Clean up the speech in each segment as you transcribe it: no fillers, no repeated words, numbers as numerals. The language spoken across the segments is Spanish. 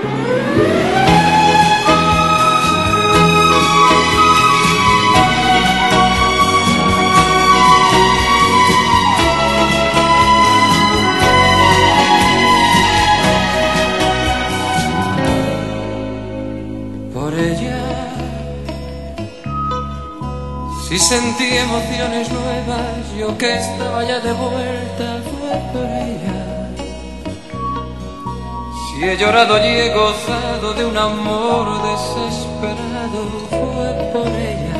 Si sentí emociones nuevas, yo que estaba ya de vuelta, fue por ella. Si he llorado y he gozado de un amor desesperado, fue por ella.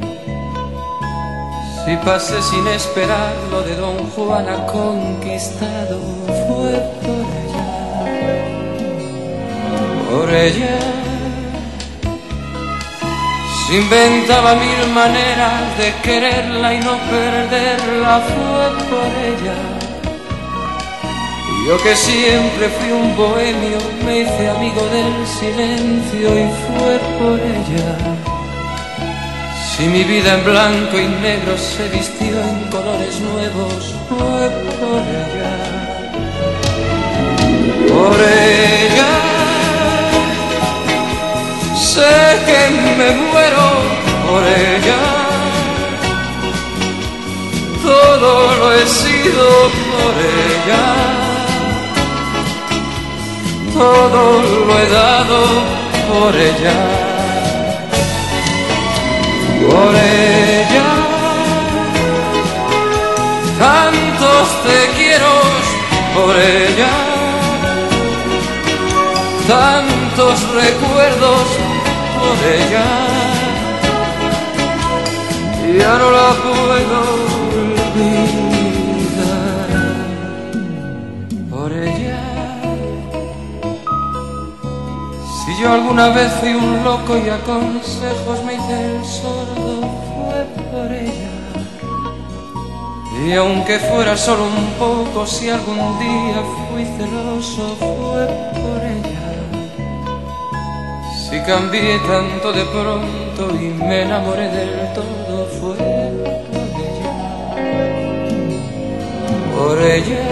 Si pasé sin esperar lo de Don Juan ha conquistado, fue por ella. Por ella. Se inventaba mil maneras de quererla y no perderla, fue por ella. Yo que siempre fui un bohemio, me hice amigo del silencio y fue por ella. Si mi vida en blanco y negro se vistió en colores nuevos, fue por ella. Por ella. Sé que me muero por ella, todo lo he sido por ella, todo lo he dado por ella, por ella. Tantos te quiero por ella, tantos recuerdos por ella, ya no la puedo olvidar. Por ella. Si yo alguna vez fui un loco y a consejos me hice el sordo, fue por ella. Y aunque fuera solo un poco, si algún día fui celoso, fue por ella. Si cambié tanto de pronto y me enamoré del todo, fue por ella. Por ella.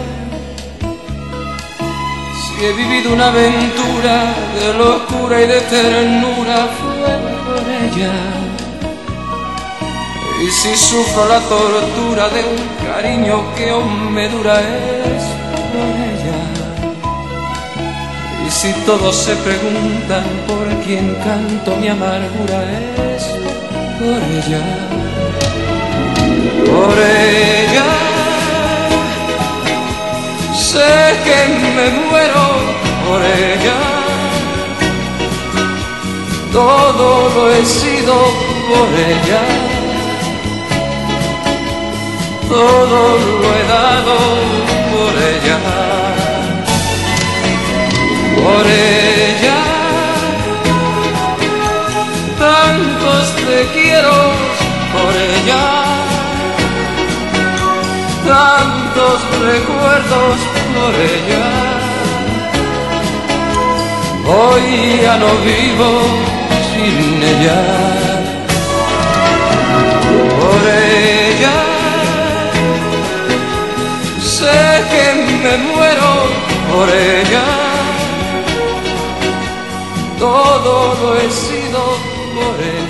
Si he vivido una aventura de locura y de ternura, fue por ella. Y si sufro la tortura de un cariño que aún me dura, es por ella. Y si todos se preguntan por quién canto mi amargura, es por ella. Por ella. Sé que me muero por ella, todo lo he sido por ella, todo lo he dado por ella, por ella. Tantos te quiero por ella, tantos recuerdos por ella. Hoy ya no vivo sin ella. Por ella. Sé que me muero por ella, todo lo he sido por ella.